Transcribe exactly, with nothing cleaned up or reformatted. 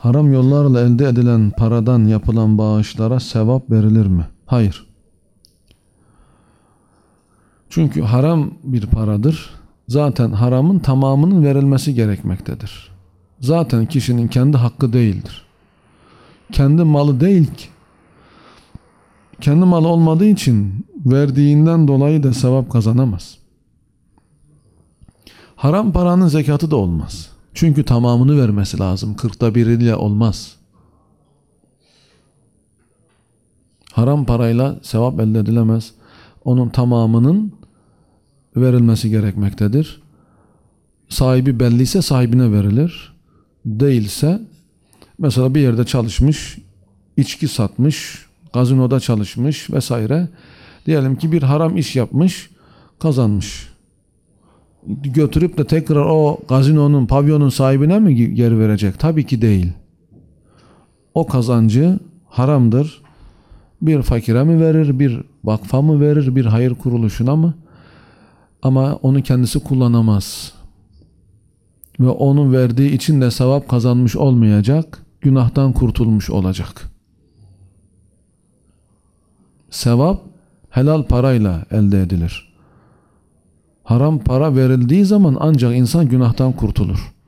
Haram yollarla elde edilen paradan yapılan bağışlara sevap verilir mi? Hayır. Çünkü haram bir paradır. Zaten haramın tamamının verilmesi gerekmektedir. Zaten kişinin kendi hakkı değildir. Kendi malı değil ki. Kendi malı olmadığı için verdiğinden dolayı da sevap kazanamaz. Haram paranın zekatı da olmaz. Çünkü tamamını vermesi lazım. Kırkta biriyle olmaz. Haram parayla sevap elde edilemez. Onun tamamının verilmesi gerekmektedir. Sahibi belliyse sahibine verilir. Değilse mesela bir yerde çalışmış, içki satmış, gazinoda çalışmış vesaire. Diyelim ki bir haram iş yapmış, kazanmış. Götürüp de tekrar o gazinonun, pavyonun sahibine mi geri verecek? Tabii ki değil. O kazancı haramdır. Bir fakire mi verir, bir vakfa mı verir, bir hayır kuruluşuna mı? Ama onu kendisi kullanamaz. Ve onun verdiği için de sevap kazanmış olmayacak, günahtan kurtulmuş olacak. Sevap helal parayla elde edilir. Haram para verildiği zaman ancak insan günahtan kurtulur.